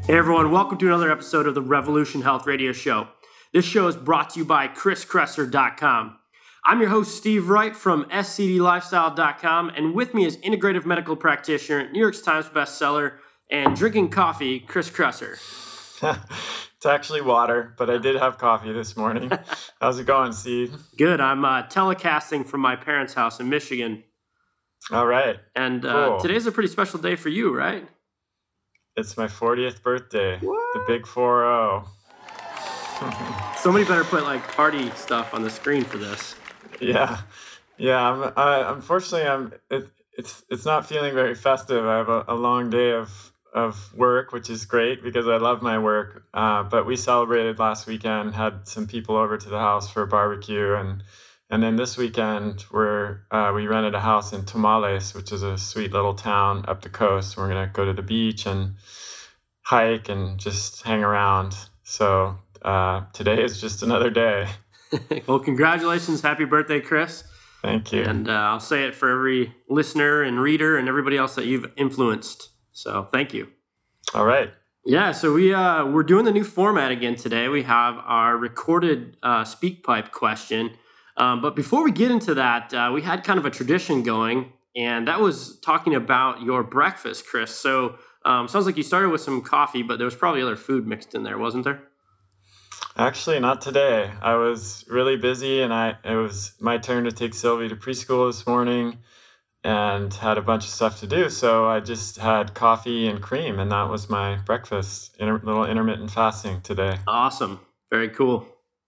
Hey everyone, welcome to another episode of the Revolution Health Radio Show. This show is brought to you by chriskresser.com. I'm your host, Steve Wright from scdlifestyle.com, and with me is integrative medical practitioner, New York Times bestseller, and drinking coffee, Chris Kresser. It's actually water, but I did have coffee this morning. How's it going, Steve? Good. I'm telecasting from my parents' house in Michigan. All right. And cool. Today's a pretty special day for you, right? It's my 40th birthday. What? The big 4-0. Somebody better put like party stuff on the screen for this. Yeah. Unfortunately, it's not feeling very festive. I have a long day of work, which is great because I love my work. But we celebrated last weekend, had some people over to the house for a barbecue, and then this weekend we rented a house in Tomales, which is a sweet little town up the coast. We're gonna go to the beach and hike and just hang around. So today is just another day. Well, congratulations. Happy birthday, Chris. Thank you. And I'll say it for every listener and reader and everybody else that you've influenced. So thank you. All right. Yeah, so we're doing the new format again today. We have our recorded SpeakPipe question. But before we get into that, we had kind of a tradition going, and that was talking about your breakfast, Chris. So sounds like you started with some coffee, but there was probably other food mixed in there, wasn't there? Actually, not today. I was really busy, and it was my turn to take Sylvie to preschool this morning and had a bunch of stuff to do. So I just had coffee and cream, and that was my breakfast, little intermittent fasting today. Awesome. Very cool.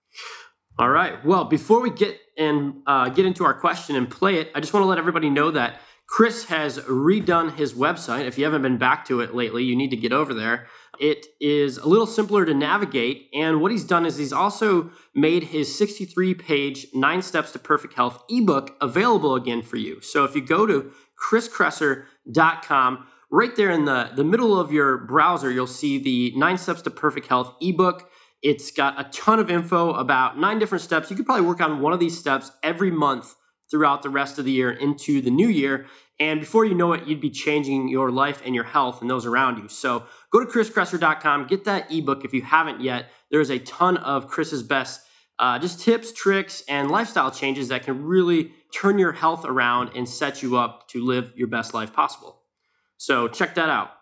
All right. Well, before we get into our question and play it, I just want to let everybody know that Chris has redone his website. If you haven't been back to it lately, you need to get over there. It is a little simpler to navigate. And what he's done is he's also made his 63-page 9 Steps to Perfect Health ebook available again for you. So if you go to chriskresser.com, right there in the middle of your browser, you'll see the 9 Steps to Perfect Health ebook. It's got a ton of info about 9 different steps. You could probably work on one of these steps every month throughout the rest of the year into the new year. And before you know it, you'd be changing your life and your health and those around you. So go to chriskresser.com, get that ebook if you haven't yet. There's a ton of Chris's best just tips, tricks, and lifestyle changes that can really turn your health around and set you up to live your best life possible. So check that out.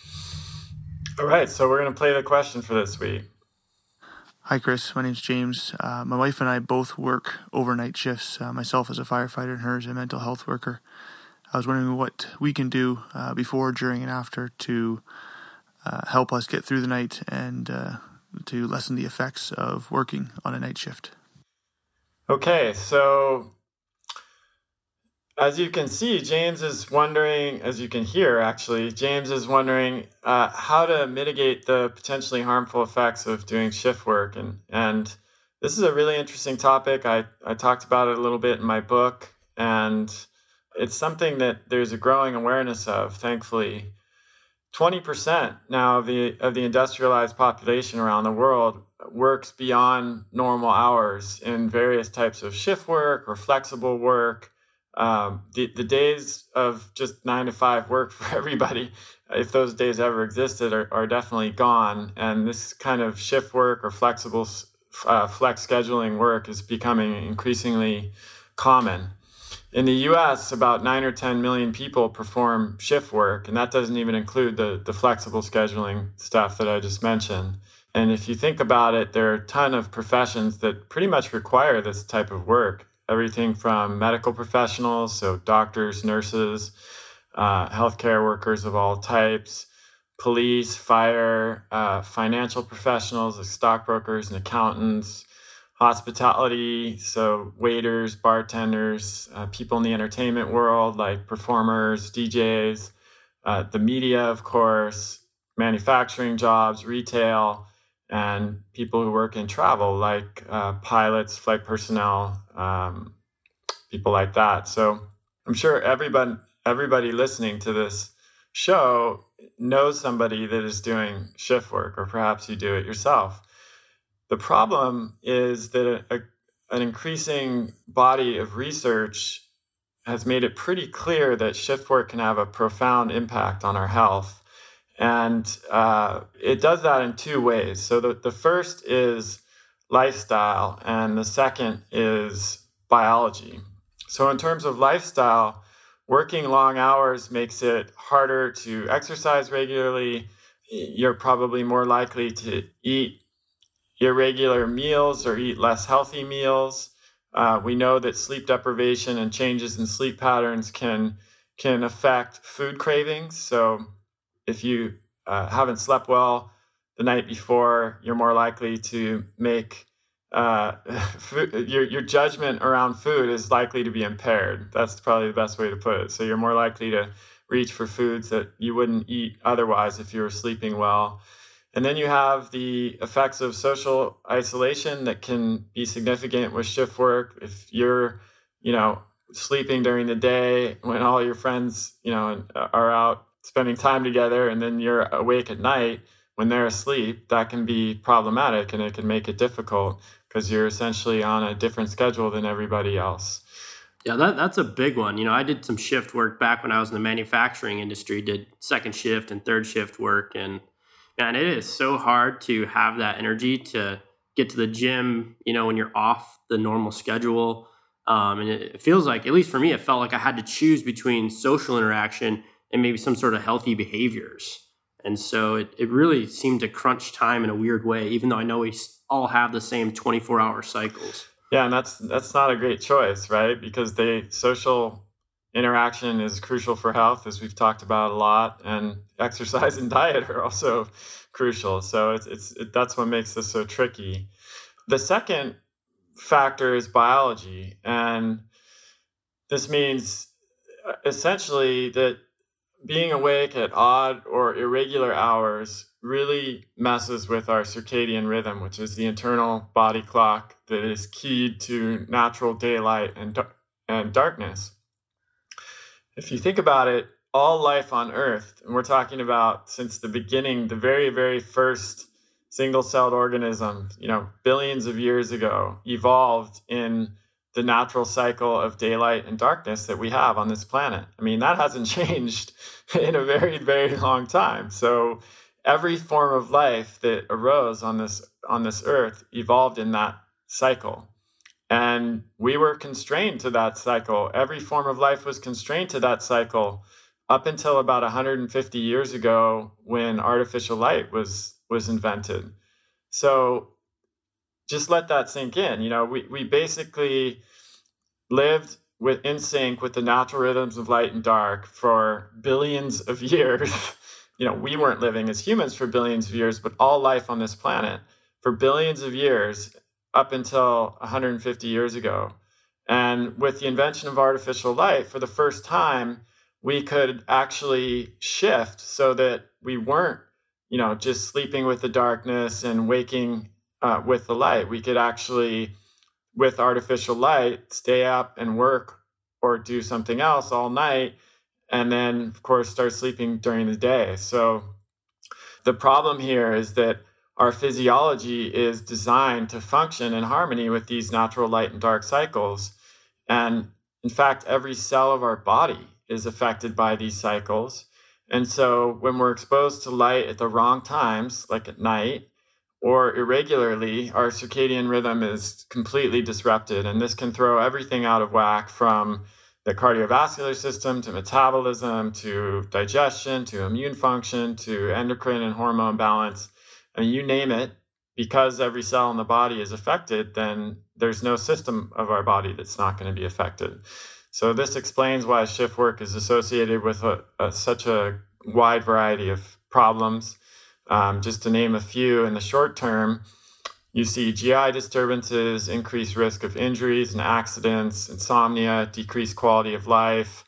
All right, so we're going to play the question for this week. Hi, Chris. My name's James. My wife and I both work overnight shifts, myself as a firefighter and her as a mental health worker. I was wondering what we can do before, during, and after to help us get through the night and to lessen the effects of working on a night shift. Okay, so as you can see, James is wondering, as you can hear actually, James is wondering how to mitigate the potentially harmful effects of doing shift work. And this is a really interesting topic. I talked about it a little bit in my book, and it's something that there's a growing awareness of, thankfully. 20% now of the industrialized population around the world works beyond normal hours in various types of shift work or flexible work. The days of just 9 to 5 work for everybody, if those days ever existed, are definitely gone. And this kind of shift work or flexible flex scheduling work is becoming increasingly common. In the U.S., about 9 or 10 million people perform shift work, and that doesn't even include the flexible scheduling stuff that I just mentioned. And if you think about it, there are a ton of professions that pretty much require this type of work. Everything from medical professionals, so doctors, nurses, healthcare workers of all types, police, fire, financial professionals like stockbrokers and accountants, hospitality, so waiters, bartenders, people in the entertainment world like performers, DJs, the media, of course, manufacturing jobs, retail, and people who work in travel like pilots, flight personnel, people like that. So I'm sure everybody listening to this show knows somebody that is doing shift work, or perhaps you do it yourself. The problem is that an increasing body of research has made it pretty clear that shift work can have a profound impact on our health. And it does that in two ways. So the first is lifestyle, and the second is biology. So in terms of lifestyle, working long hours makes it harder to exercise regularly. You're probably more likely to eat irregular meals or eat less healthy meals. We know that sleep deprivation and changes in sleep patterns can affect food cravings. So if you haven't slept well the night before, you're more likely to make your judgment around food is likely to be impaired. That's probably the best way to put it. So you're more likely to reach for foods that you wouldn't eat otherwise if you were sleeping well. And then you have the effects of social isolation that can be significant with shift work. If you're, sleeping during the day when all your friends, are out spending time together, and then you're awake at night when they're asleep, that can be problematic, and it can make it difficult because you're essentially on a different schedule than everybody else. Yeah, that's a big one. I did some shift work back when I was in the manufacturing industry, did second shift and third shift work. And man, it is so hard to have that energy to get to the gym, when you're off the normal schedule. And it feels like, at least for me, it felt like I had to choose between social interaction and maybe some sort of healthy behaviors. And so it really seemed to crunch time in a weird way, even though I know we all have the same 24-hour cycles. Yeah, and that's not a great choice, right? Because social interaction is crucial for health, as we've talked about a lot, and exercise and diet are also crucial. So that's what makes this so tricky. The second factor is biology, and this means essentially that being awake at odd or irregular hours really messes with our circadian rhythm, which is the internal body clock that is keyed to natural daylight and darkness. If you think about it, all life on Earth, and we're talking about since the beginning, the very, very first single-celled organism, billions of years ago, evolved in the natural cycle of daylight and darkness that we have on this planet. I mean, that hasn't changed in a very, very long time. So every form of life that arose on this earth evolved in that cycle. And we were constrained to that cycle. Every form of life was constrained to that cycle up until about 150 years ago when artificial light was invented. So just let that sink in. We basically lived in sync with the natural rhythms of light and dark for billions of years. We weren't living as humans for billions of years, but all life on this planet for billions of years up until 150 years ago. And with the invention of artificial light, for the first time, we could actually shift so that we weren't, just sleeping with the darkness and waking with the light. We could actually, with artificial light, stay up and work or do something else all night, and then, of course, start sleeping during the day. So the problem here is that our physiology is designed to function in harmony with these natural light and dark cycles. And in fact, every cell of our body is affected by these cycles. And so when we're exposed to light at the wrong times, like at night, or irregularly, our circadian rhythm is completely disrupted. And this can throw everything out of whack, from the cardiovascular system to metabolism to digestion to immune function to endocrine and hormone balance. I mean, you name it. Because every cell in the body is affected, then there's no system of our body that's not going to be affected. So this explains why shift work is associated with such a wide variety of problems. Just to name a few, in the short term, you see GI disturbances, increased risk of injuries and accidents, insomnia, decreased quality of life,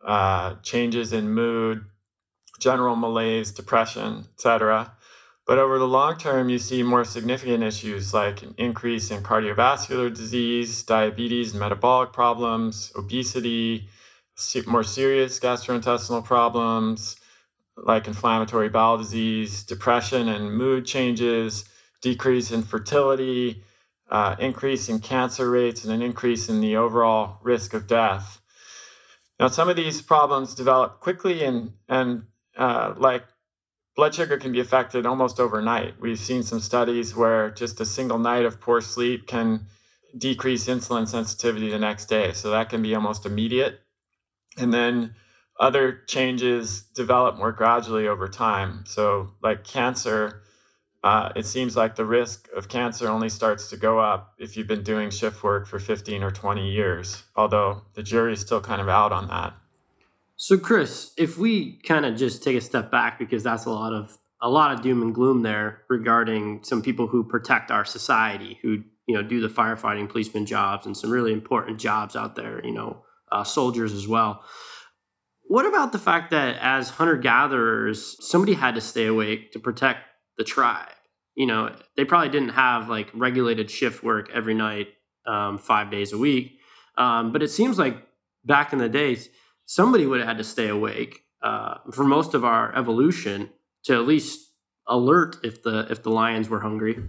changes in mood, general malaise, depression, etc. But over the long term, you see more significant issues like an increase in cardiovascular disease, diabetes, and metabolic problems, obesity, more serious gastrointestinal problems like inflammatory bowel disease, depression and mood changes, decrease in fertility, increase in cancer rates, and an increase in the overall risk of death. Now, some of these problems develop quickly and like blood sugar can be affected almost overnight. We've seen some studies where just a single night of poor sleep can decrease insulin sensitivity the next day. So that can be almost immediate. And then other changes develop more gradually over time. So like cancer, it seems like the risk of cancer only starts to go up if you've been doing shift work for 15 or 20 years, although the jury's still kind of out on that. So Chris, if we kind of just take a step back, because that's a lot of doom and gloom there regarding some people who protect our society, who do the firefighting, policeman jobs, and some really important jobs out there, soldiers as well. What about the fact that as hunter-gatherers, somebody had to stay awake to protect the tribe? They probably didn't have like regulated shift work every night, 5 days a week. But it seems like back in the days, somebody would have had to stay awake for most of our evolution to at least alert if the lions were hungry.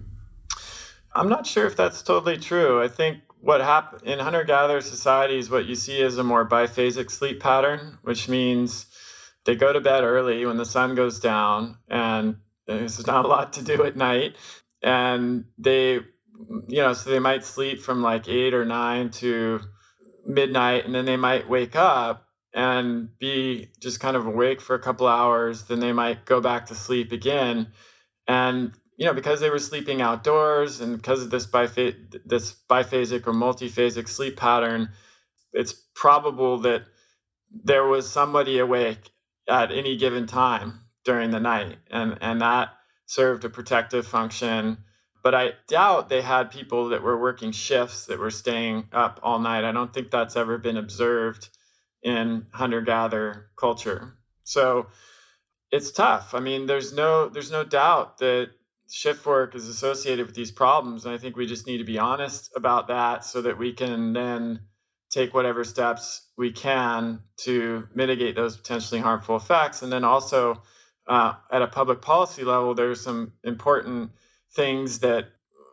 I'm not sure if that's totally true. I think what happened in hunter-gatherer societies, what you see is a more biphasic sleep pattern, which means they go to bed early when the sun goes down, and there's not a lot to do at night. And they, so they might sleep from like 8 or 9 to midnight, and then they might wake up and be just kind of awake for a couple hours. Then they might go back to sleep again. And because they were sleeping outdoors and because of this biphasic or multiphasic sleep pattern, it's probable that there was somebody awake at any given time during the night, and that served a protective function. But I doubt they had people that were working shifts that were staying up all night. I don't think that's ever been observed in hunter-gatherer culture. So it's tough. I mean, there's no doubt that shift work is associated with these problems. And I think we just need to be honest about that so that we can then take whatever steps we can to mitigate those potentially harmful effects. And then also at a public policy level, there's some important things that,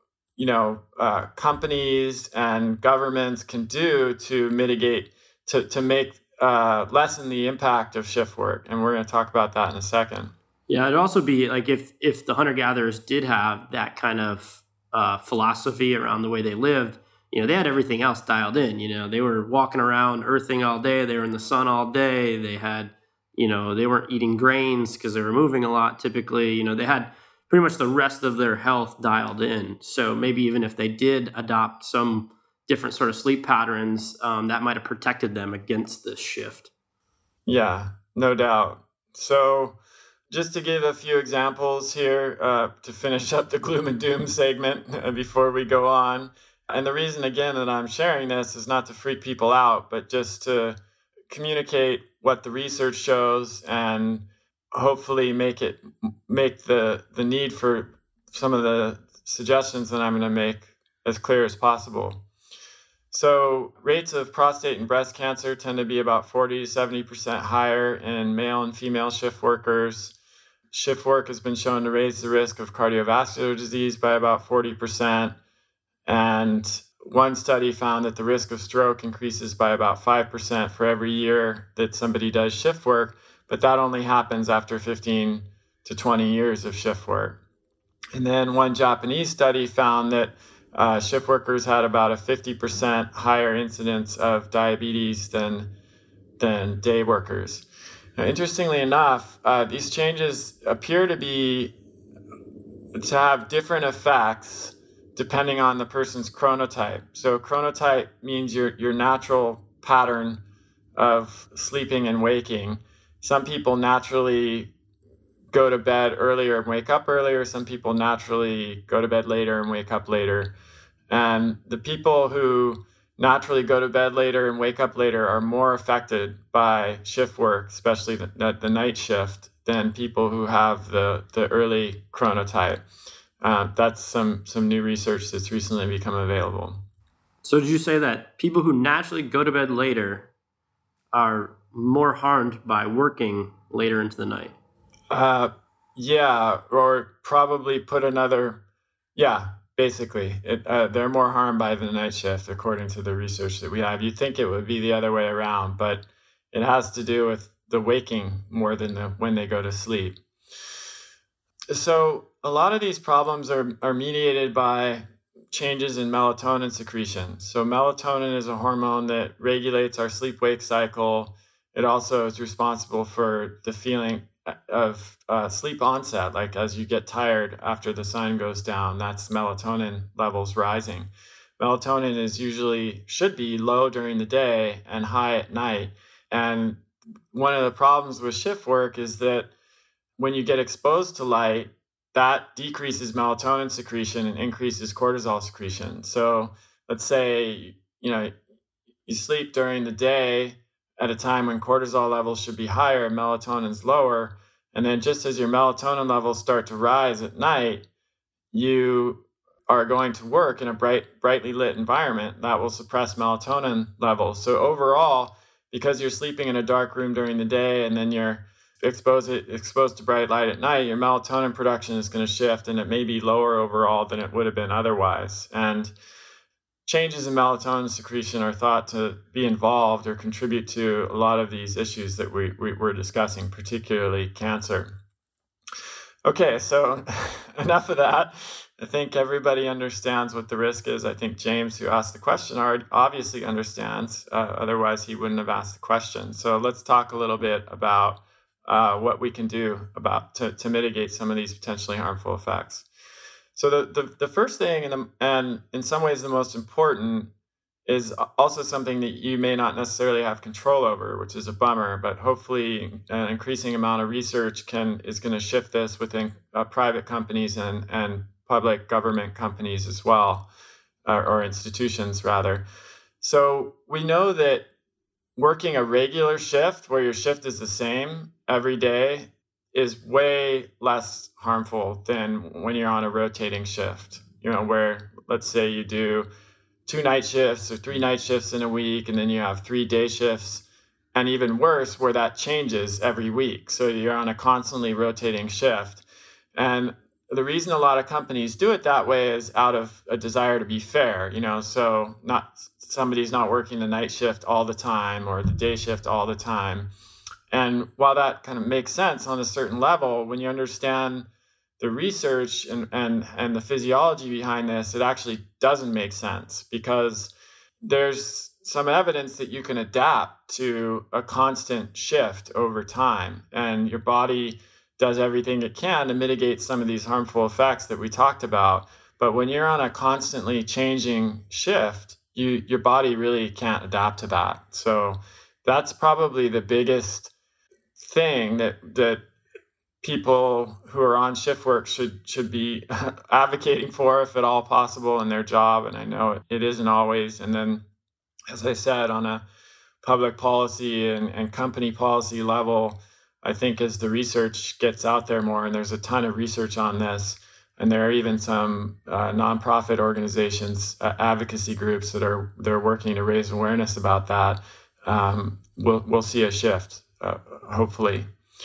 companies and governments can do to mitigate, to make lessen the impact of shift work. And we're going to talk about that in a second. Yeah, it'd also be like if the hunter-gatherers did have that kind of philosophy around the way they lived, they had everything else dialed in. They were walking around earthing all day. They were in the sun all day. They had, they weren't eating grains because they were moving a lot typically. They had pretty much the rest of their health dialed in. So maybe even if they did adopt some different sort of sleep patterns, that might have protected them against this shift. Yeah, no doubt. So just to give a few examples here to finish up the gloom and doom segment before we go on. And the reason, again, that I'm sharing this is not to freak people out, but just to communicate what the research shows and hopefully make the need for some of the suggestions that I'm going to make as clear as possible. So rates of prostate and breast cancer tend to be about 40 to 70% higher in male and female shift workers. Shift work has been shown to raise the risk of cardiovascular disease by about 40%. And one study found that the risk of stroke increases by about 5% for every year that somebody does shift work, but that only happens after 15 to 20 years of shift work. And then one Japanese study found that shift workers had about a 50% higher incidence of diabetes than day workers. Now, interestingly enough, these changes appear to have different effects depending on the person's chronotype. So chronotype means your natural pattern of sleeping and waking. Some people naturally go to bed earlier and wake up earlier. Some people naturally go to bed later and wake up later. And the people who naturally go to bed later and wake up later are more affected by shift work, especially the night shift, than people who have the early chronotype. That's some new research that's recently become available. So did you say that people who naturally go to bed later are more harmed by working later into the night? Yeah, or probably put another, basically. They're more harmed by the night shift, according to the research that we have. You'd think it would be the other way around, but it has to do with the waking more than when they go to sleep. So a lot of these problems are mediated by changes in melatonin secretion. So melatonin is a hormone that regulates our sleep-wake cycle. It also is responsible for the feeling of sleep onset, like as you get tired after the sun goes down, that's melatonin levels rising. Melatonin should be low during the day and high at night. And one of the problems with shift work is that when you get exposed to light, that decreases melatonin secretion and increases cortisol secretion. So let's say, you sleep during the day at a time when cortisol levels should be higher and melatonin's lower. And then just as your melatonin levels start to rise at night, you are going to work in a brightly lit environment that will suppress melatonin levels. So overall, because you're sleeping in a dark room during the day and then you're exposed to bright light at night, your melatonin production is going to shift, and it may be lower overall than it would have been otherwise. And changes in melatonin secretion are thought to be involved or contribute to a lot of these issues that we're discussing, particularly cancer. Okay, so enough of that. I think everybody understands what the risk is. I think James, who asked the question, obviously understands. Otherwise, he wouldn't have asked the question. So let's talk a little bit about what we can do to mitigate some of these potentially harmful effects. So the first thing, and in some ways the most important, is also something that you may not necessarily have control over, which is a bummer, but hopefully an increasing amount of research is going to shift this within private companies and public government companies as well, or institutions rather. So we know that working a regular shift where your shift is the same every day is way less harmful than when you're on a rotating shift, where let's say you do 2 night shifts or 3 night shifts in a week, and then you have 3 day shifts, and even worse, where that changes every week. So you're on a constantly rotating shift. And the reason a lot of companies do it that way is out of a desire to be fair, so somebody's not working the night shift all the time or the day shift all the time. And while that kind of makes sense on a certain level, when you understand the research and the physiology behind this, it actually doesn't make sense, because there's some evidence that you can adapt to a constant shift over time, and your body does everything it can to mitigate some of these harmful effects that we talked about. But when you're on a constantly changing shift, your body really can't adapt to that. So that's probably the biggest thing that people who are on shift work should be advocating for, if at all possible, in their job. And I know it isn't always. And then, as I said, on a public policy and company policy level, I think as the research gets out there more, and there's a ton of research on this, and there are even some nonprofit organizations, advocacy groups they're working to raise awareness about that, we'll see a shift, hopefully.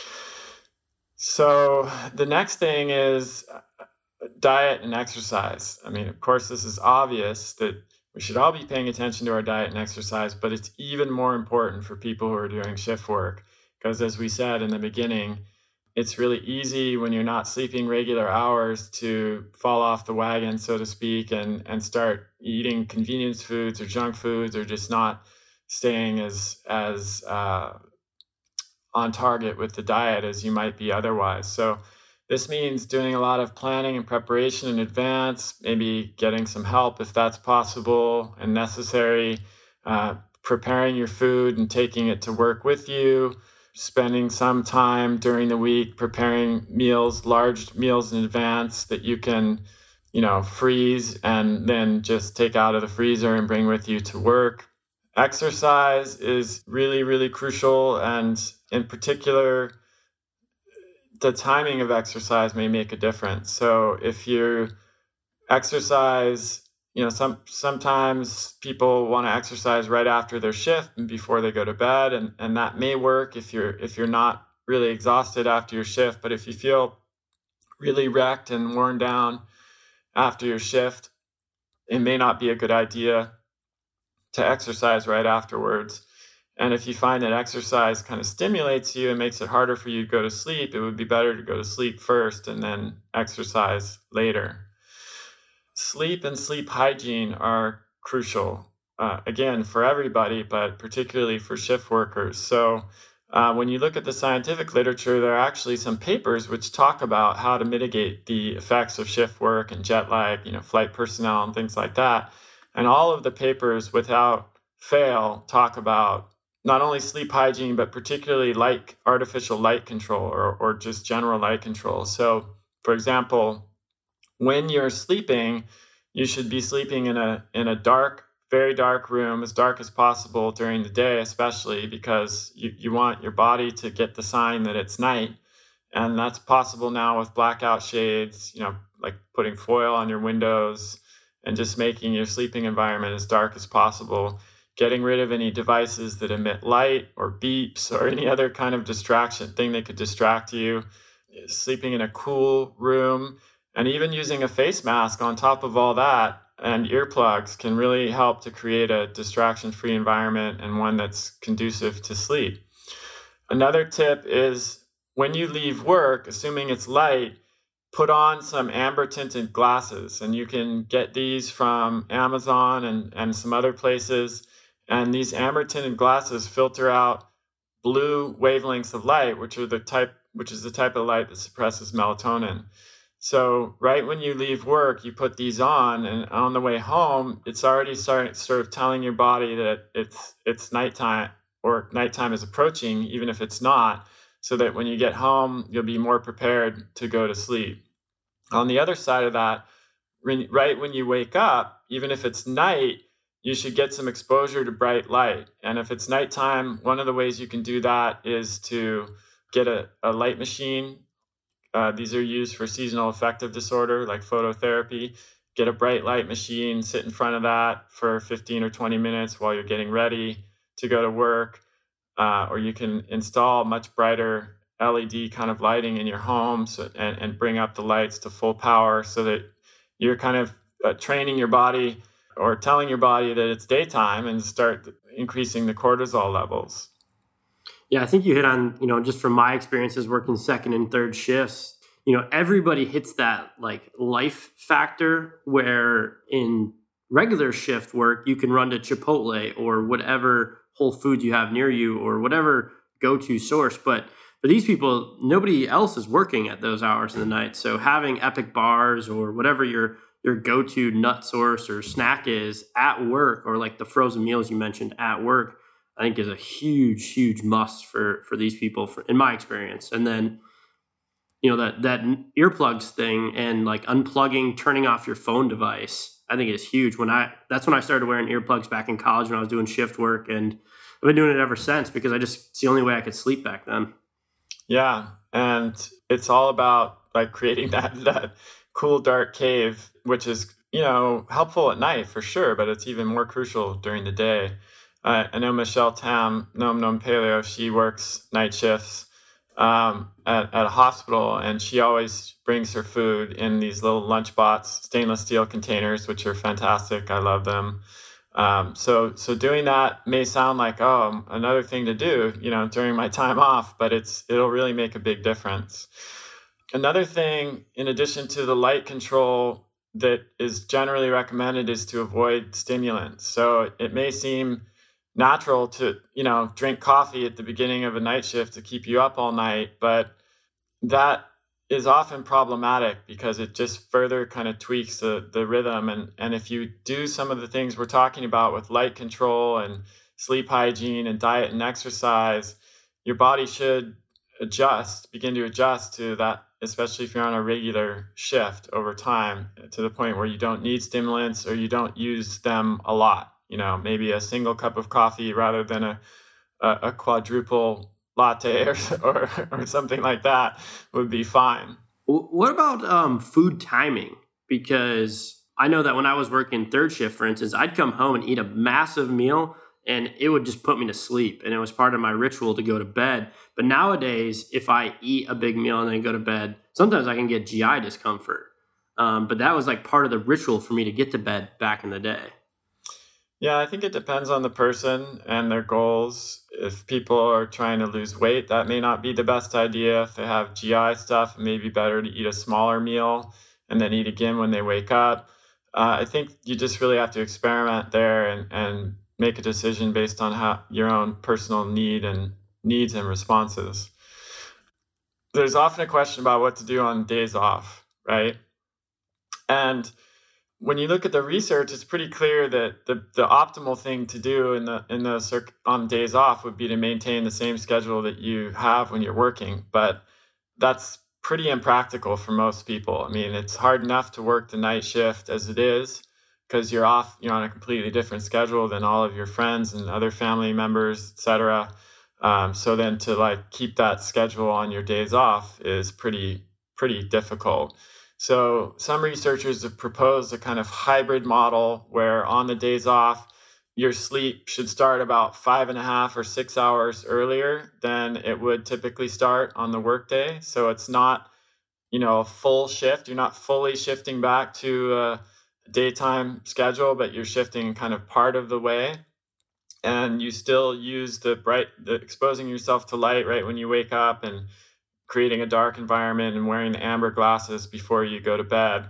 So the next thing is diet and exercise. I mean, of course, this is obvious that we should all be paying attention to our diet and exercise, but it's even more important for people who are doing shift work, because as we said in the beginning, it's really easy when you're not sleeping regular hours to fall off the wagon, so to speak, and start eating convenience foods or junk foods, or just not staying as on target with the diet as you might be otherwise. So this means doing a lot of planning and preparation in advance, maybe getting some help if that's possible and necessary, preparing your food and taking it to work with you, spending some time during the week preparing meals, large meals in advance that you can, freeze and then just take out of the freezer and bring with you to work. Exercise is really, really crucial, and in particular, the timing of exercise may make a difference. So if you exercise, sometimes people want to exercise right after their shift and before they go to bed, and that may work if you're not really exhausted after your shift. But if you feel really wrecked and worn down after your shift, it may not be a good idea to exercise right afterwards. And if you find that exercise kind of stimulates you and makes it harder for you to go to sleep, it would be better to go to sleep first and then exercise later. Sleep and sleep hygiene are crucial, again, for everybody, but particularly for shift workers. So when you look at the scientific literature, there are actually some papers which talk about how to mitigate the effects of shift work and jet lag, flight personnel and things like that. And all of the papers, without fail, talk about not only sleep hygiene, but particularly artificial light control or just general light control. So, for example, when you're sleeping, you should be sleeping in a dark, very dark room, as dark as possible during the day, especially because you want your body to get the sign that it's night. And that's possible now with blackout shades, like putting foil on your windows and just making your sleeping environment as dark as possible. Getting rid of any devices that emit light or beeps or any other kind of distraction thing that could distract you. Sleeping in a cool room, and even using a face mask on top of all that and earplugs can really help to create a distraction-free environment and one that's conducive to sleep. Another tip is when you leave work, assuming it's light, put on some amber tinted glasses. And you can get these from Amazon and some other places. And these amber tinted glasses filter out blue wavelengths of light, which is the type of light that suppresses melatonin. So right when you leave work, you put these on, and on the way home, it's already sort of telling your body that it's nighttime or nighttime is approaching, even if it's not, so that when you get home, you'll be more prepared to go to sleep. On the other side of that, right when you wake up, even if it's night, you should get some exposure to bright light. And if it's nighttime, one of the ways you can do that is to get a light machine. These are used for seasonal affective disorder, like phototherapy. Get a bright light machine, sit in front of that for 15 or 20 minutes while you're getting ready to go to work. Or you can install much brighter LED kind of lighting in your home and bring up the lights to full power so that you're kind of training your body or telling your body that it's daytime and start increasing the cortisol levels. Yeah, I think you hit on, just from my experiences working second and third shifts, everybody hits that like life factor where in regular shift work, you can run to Chipotle or whatever Whole Foods you have near you or whatever go-to source. But for these people, nobody else is working at those hours of the night. So having Epic bars or whatever your go-to nut source or snack is at work, or like the frozen meals you mentioned at work, I think is a huge, huge must for these people, in my experience. And then, that earplugs thing and like unplugging, turning off your phone device, I think is huge. That's when I started wearing earplugs back in college when I was doing shift work, and I've been doing it ever since because it's the only way I could sleep back then. Yeah, and it's all about like creating that cool dark cave, which is helpful at night for sure, but it's even more crucial during the day. I know Michelle Tam, Nom Nom Paleo, she works night shifts at a hospital, and she always brings her food in these little lunchbox stainless steel containers, which are fantastic. I love them. So doing that may sound like, another thing to do, during my time off, but it'll really make a big difference. Another thing, in addition to the light control that is generally recommended, is to avoid stimulants. So it may seem natural to, drink coffee at the beginning of a night shift to keep you up all night, but that is often problematic because it just further kind of tweaks the rhythm. And if you do some of the things we're talking about with light control and sleep hygiene and diet and exercise, your body should begin to adjust to that, especially if you're on a regular shift over time, to the point where you don't need stimulants or you don't use them a lot. Maybe a single cup of coffee rather than a quadruple latte or something like that would be fine. What about food timing? Because I know that when I was working third shift, for instance, I'd come home and eat a massive meal and it would just put me to sleep. And it was part of my ritual to go to bed. But nowadays, if I eat a big meal and then go to bed, sometimes I can get GI discomfort. But that was like part of the ritual for me to get to bed back in the day. Yeah, I think it depends on the person and their goals. If people are trying to lose weight, that may not be the best idea. If they have GI stuff, it may be better to eat a smaller meal and then eat again when they wake up. I think you just really have to experiment there and make a decision based on how your own personal needs and responses. There's often a question about what to do on days off, right? And when you look at the research, it's pretty clear that the optimal thing to do on days off would be to maintain the same schedule that you have when you're working. But that's pretty impractical for most people. I mean, it's hard enough to work the night shift as it is because you're on a completely different schedule than all of your friends and other family members, etc. So then to keep that schedule on your days off is pretty difficult. So some researchers have proposed a kind of hybrid model where on the days off, your sleep should start about 5.5 or 6 hours earlier than it would typically start on the workday. So it's not, a full shift. You're not fully shifting back to a daytime schedule, but you're shifting kind of part of the way. And you still use the exposing yourself to light right when you wake up and creating a dark environment and wearing the amber glasses before you go to bed,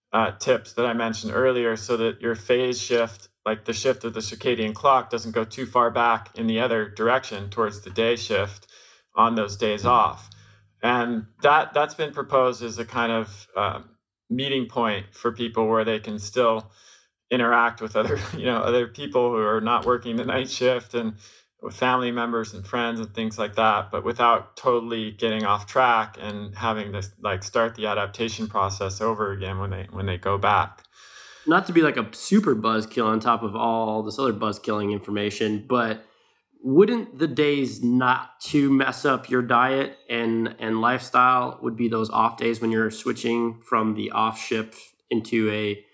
tips that I mentioned earlier, so that your phase shift, like the shift of the circadian clock, doesn't go too far back in the other direction towards the day shift on those days off. And that's been proposed as a kind of meeting point for people where they can still interact with other people who are not working the night shift and with family members and friends and things like that, but without totally getting off track and having to start the adaptation process over again when they go back. Not to be like a super buzzkill on top of all this other buzzkilling information, but wouldn't the days not to mess up your diet and lifestyle would be those off days when you're switching from the off shift into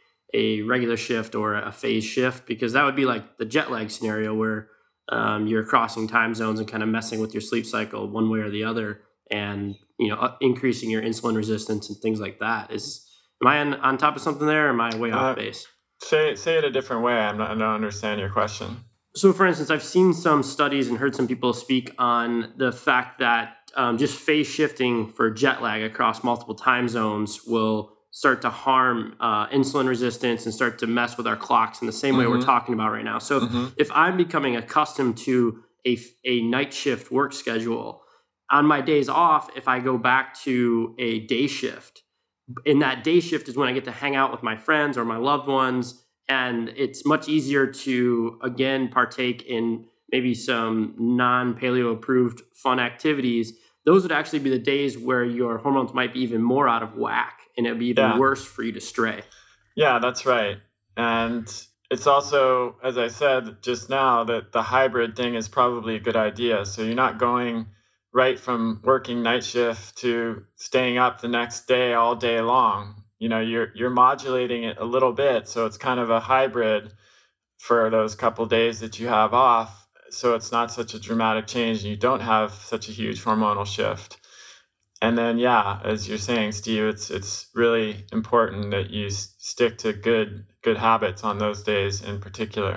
a regular shift or a phase shift? Because that would be like the jet lag scenario where you're crossing time zones and kind of messing with your sleep cycle one way or the other, and increasing your insulin resistance and things like that. Am I on top of something there, or am I way off base? Say it a different way. I don't understand your question. So, for instance, I've seen some studies and heard some people speak on the fact that just phase shifting for jet lag across multiple time zones will start to harm insulin resistance and start to mess with our clocks in the same way we're talking about right now. So if I'm becoming accustomed to a night shift work schedule, on my days off, if I go back to a day shift, in that day shift is when I get to hang out with my friends or my loved ones. And it's much easier to, again, partake in maybe some non-paleo approved fun activities. Those would actually be the days where your hormones might be even more out of whack, and it'd be even worse for you to stray. Yeah, that's right. And it's also, as I said just now, that the hybrid thing is probably a good idea. So you're not going right from working night shift to staying up the next day all day long. You're modulating it a little bit. So it's kind of a hybrid for those couple days that you have off. So it's not such a dramatic change and you don't have such a huge hormonal shift. And then, as you're saying, Steve, it's really important that you stick to good habits on those days in particular.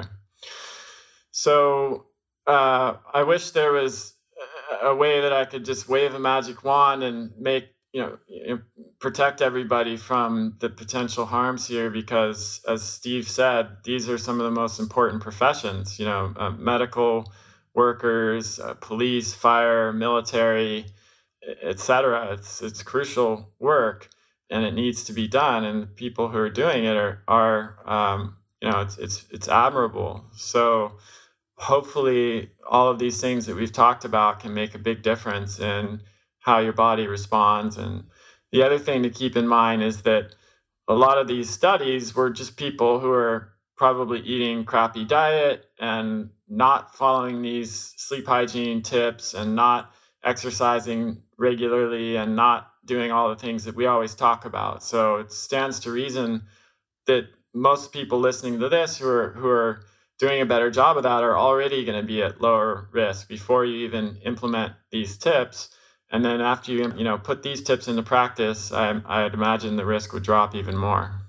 So I wish there was a way that I could just wave a magic wand and make, protect everybody from the potential harms here, because as Steve said, these are some of the most important professions, medical workers, police, fire, military, etc. It's crucial work and it needs to be done. And people who are doing it are it's admirable. So hopefully all of these things that we've talked about can make a big difference in how your body responds. And the other thing to keep in mind is that a lot of these studies were just people who are probably eating crappy diet and not following these sleep hygiene tips and not exercising regularly and not doing all the things that we always talk about. So it stands to reason that most people listening to this who are doing a better job of that are already going to be at lower risk before you even implement these tips. And then after you put these tips into practice, I'd imagine the risk would drop even more.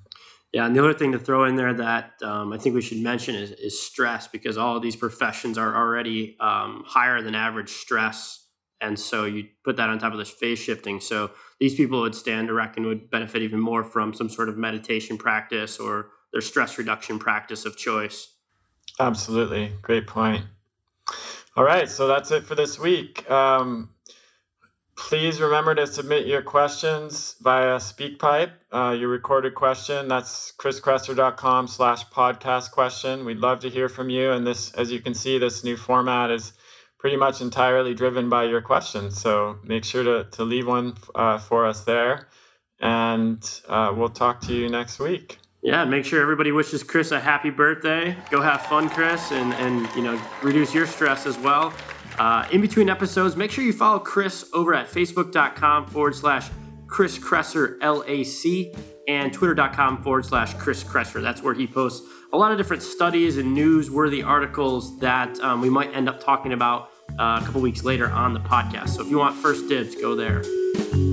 Yeah, and the other thing to throw in there that I think we should mention is stress, because all of these professions are already higher than average stress. And so you put that on top of this phase shifting. So these people would stand to reckon would benefit even more from some sort of meditation practice or their stress reduction practice of choice. Absolutely. Great point. All right. So that's it for this week. Please remember to submit your questions via SpeakPipe, your recorded question. That's chriskresser.com/podcast question. We'd love to hear from you. And this, as you can see, this new format is pretty much entirely driven by your questions. So make sure to leave one for us there. And we'll talk to you next week. Yeah, make sure everybody wishes Chris a happy birthday. Go have fun, Chris, and reduce your stress as well. In between episodes, make sure you follow Chris over at facebook.com/Chris Kresser LAC and twitter.com/Chris Kresser. That's where he posts a lot of different studies and newsworthy articles that we might end up talking about a couple weeks later on the podcast. So if you want first dibs, go there.